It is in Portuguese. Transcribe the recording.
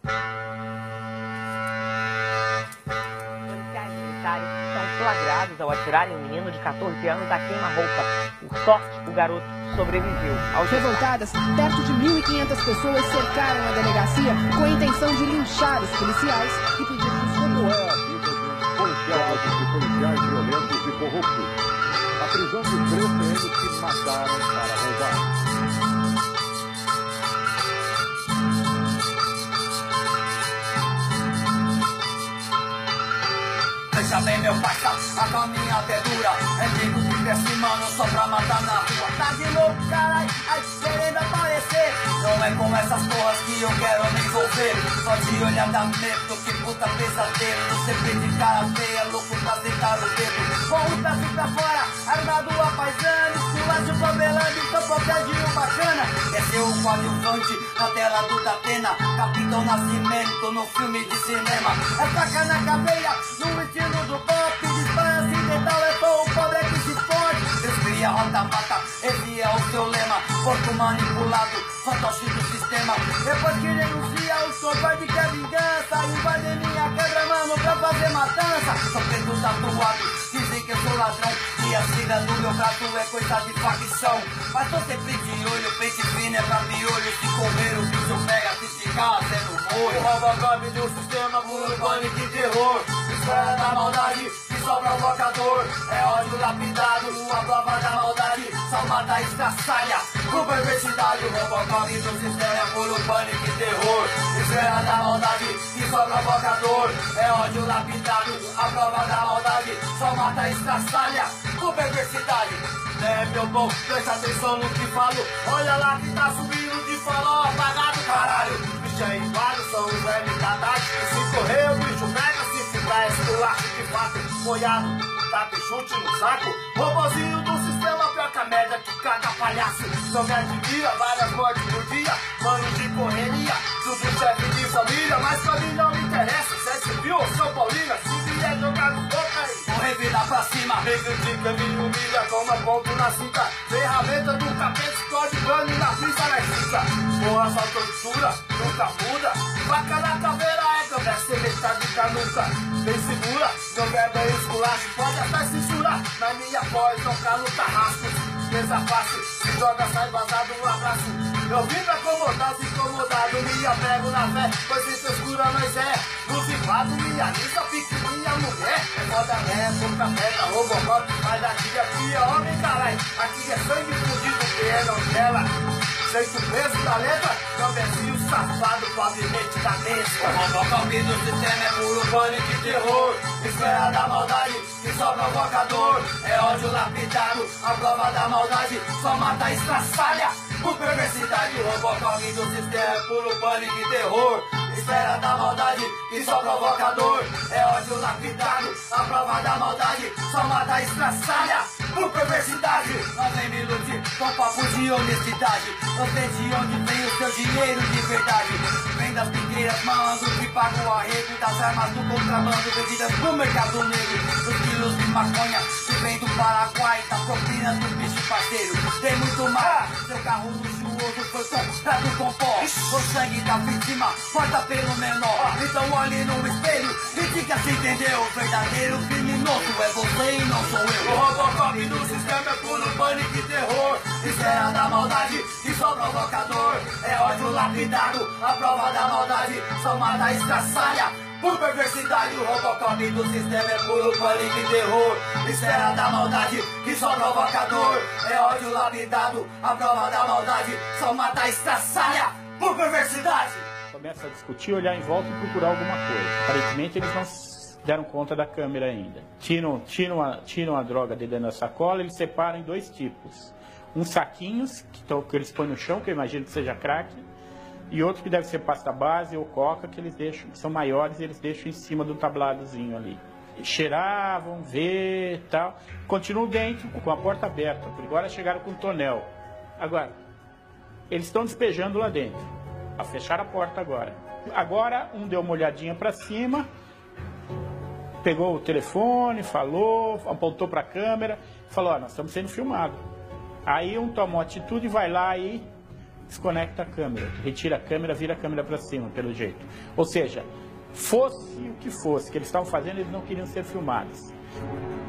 Policiais militares são flagrados ao atirarem um menino de 14 anos a queima-roupa. Por sorte, o garoto sobreviveu. Revoltadas, perto de 1.500 pessoas cercaram a delegacia com a intenção de linchar os policiais e pedir como é a vida de policiais violentos e corruptos. A prisão de 3 PMs que mataram para roubar. Veja bem, meu parça, a caminha até dura. É nego que desce, mano, só pra matar na rua. Tá de louco, carai, aí querendo aparecer. Não é com essas porras que eu quero me envolver. Só de olhar dá medo, que puta pesadelo. Você de cara feia, louco pra deitar o dedo. Com o braço pra fora, armado a paisana. Esculacho favelando, então protege o bacana. Desceu o coadjuvante na tela do Datena. Capitão Nascimento no filme de cinema. É faca na caveira, no estilo do pop. Dispara acidental, é só o pobre que se fode. Desvia, rota, mata, esse é o seu lema. Corpo manipulado, fantoche do sistema. Depois que denuncia, o covarde quer vingança. Invade minha quebra, mano, pra fazer matança. Sou preto tatuado, dizem que eu sou ladrão. E a sigla do meu braço é coisa de facção. Mas tô sempre de olho, pente fino é pra piolho. Se correr o bicho pega, se ficar, cê não morre. O Robocop do sistema, puro pânico e terror. Esfera da maldade, que só provocador. É ódio lapidado, a prova da maldade. Só mata estraçalha, com perversidade. O Robocop do sistema é puro pânico e terror. Esfera da maldade, que só provocador. É ódio lapidado, a prova da maldade. Só mata estraçalha, com perversidade. É, meu bom, presta atenção no que falo. Olha lá que tá subindo de farol apagado, caralho. Bicho é igual, são os velhos da tarde. Se correr, o bicho pega, se ficar esculacho de fato. Molhado, tá de chute no saco. Robozinho do sistema, pior que a média que caga palhaço. Jogar de mira, várias mortes por dia. Mano de correria, tudo chefe de família. Mas pra mim não me interessa, se é civil ou São Paulina. Se vier jogar no boca aí, vou revidar pra cima. Me critica, me humilha, toma ponto na cinta. Ferramenta do capeta, explode plano e na pista na cinta. Porra, só tortura, nunca muda. Vaca na caveira é que deve ser metade da nuca. Bem segura, meu verbo é esculacho, pode até censurar. Na minha voz, não calo carrasco. Mesa fácil, se joga, sai vazado, um abraço. Eu vim pra acomodar, se incomodado, me apego na fé, pois sem frescura nós é. Crucifado, minha lista, pique minha mulher. É foda, né? Boca aberta, Robocop, mas aqui é homem, carai. Aqui é sangue fudido, que é novela. Jeito preso da letra, gambezinho safado, pobremente da mesma. O Robocop do sistema é puro pânico e terror. Esfera da maldade, que só provocador. É ódio lapidado, a prova da maldade. Só mata estraçalha, por perversidade. O Robocop do sistema é puro pânico e terror. Esfera da maldade, que só provocador. É ódio lapidado, a prova da maldade. Só mata estraçalha, por perversidade. Não vem me iludir com papo de honestidade. Eu sei de onde vem o seu dinheiro de verdade. Vem das piqueiras, malandro que paga o arrego. Das armas do contrabando vendidas no mercado negro. Dos quilos de maconha que vem do Paraguai. Da propina do bicho parceiro. Tem muito mais, seu carro luxuoso foi comprado com pó. O sangue da vítima corta pelo menor. Então olhe no espelho e diga se entendeu. O verdadeiro criminoso é você e não sou eu. O Robocop do sistema é puro pânico e terror. Esfera da maldade, que só provocador. É ódio lapidado, a prova da maldade. Só mata estraçalha, por perversidade. O Robocop do sistema é puro pânico e terror. Esfera da maldade, que só provocador. É ódio lapidado, a prova da maldade. Só mata estraçalha, por perversidade. Começa a discutir, olhar em volta e procurar alguma coisa. Aparentemente eles não deram conta da câmera ainda. Tiram a droga de dentro da sacola, eles separam em 2 tipos. Uns saquinhos, que eles põem no chão, que eu imagino que seja crack, e outro que deve ser pasta base ou coca, que eles deixam, que são maiores, e eles deixam em cima do tabladozinho ali. Cheiravam, ver e tal. Continuam dentro, com a porta aberta, por agora chegaram com o tonel. Agora, eles estão despejando lá dentro. A fechar a porta agora. Agora, um deu uma olhadinha para cima, pegou o telefone, falou, apontou para a câmera, falou, nós estamos sendo filmados. Aí um tomou atitude e vai lá e desconecta a câmera, retira a câmera, vira a câmera para cima, pelo jeito. Ou seja, fosse o que fosse que eles estavam fazendo, eles não queriam ser filmados.